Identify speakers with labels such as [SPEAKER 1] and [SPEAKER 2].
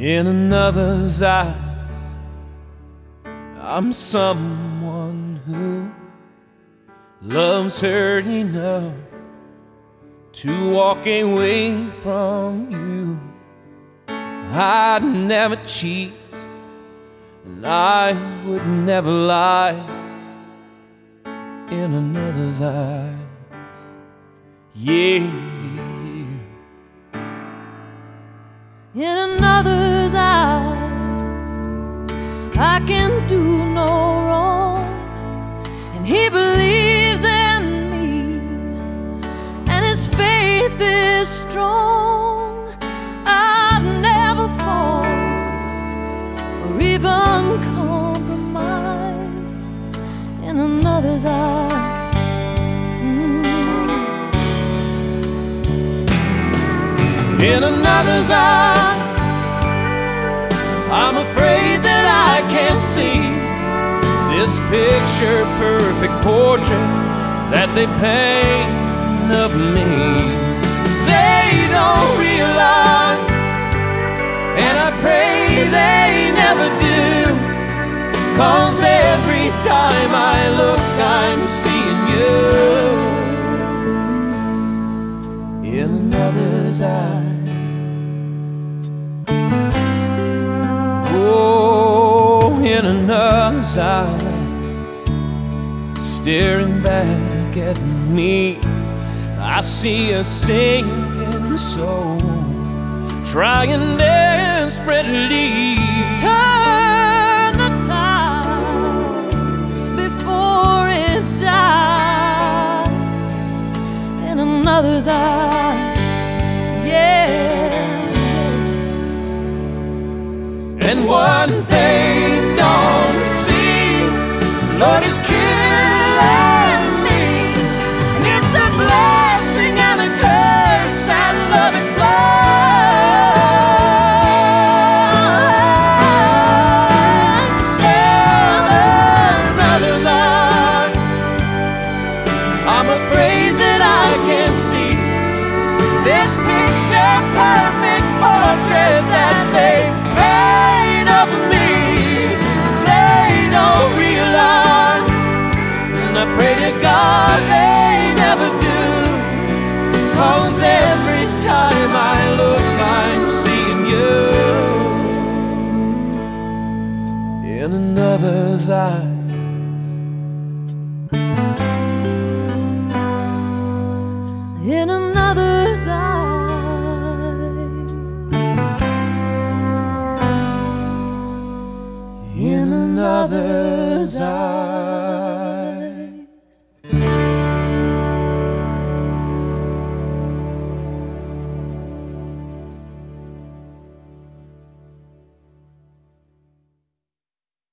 [SPEAKER 1] In another's eyes, I'm someone who loves her enough to walk away from you. I'd never cheat, and I would never lie in another's eyes. Yeah.
[SPEAKER 2] In another's eyes, I can do no wrong, and he believes in me, and his faith is strong. I'd never fall or even compromise in another's eyes.
[SPEAKER 1] In another's eyes, I'm afraid that I can't see this picture-perfect portrait that they paint of me. They don't realize, and I pray they never do, 'cause every time I look I'm seeing you in another's eyes. In another's eyes, staring back at me, I see a sinking soul trying desperately
[SPEAKER 2] to turn the tide before it dies. In another's eyes, yeah.
[SPEAKER 1] And what they don't see, Lord, is killing me. And it's a blessing and a curse that love is blind. In another's eyes, I'm afraid that I can't see this picture-perfect portrait that they paint of me. They don't realize, and I pray to God they never do, 'cause every time I look I'm seeing you in another's eyes.
[SPEAKER 2] In another's eyes,
[SPEAKER 1] In another's eyes.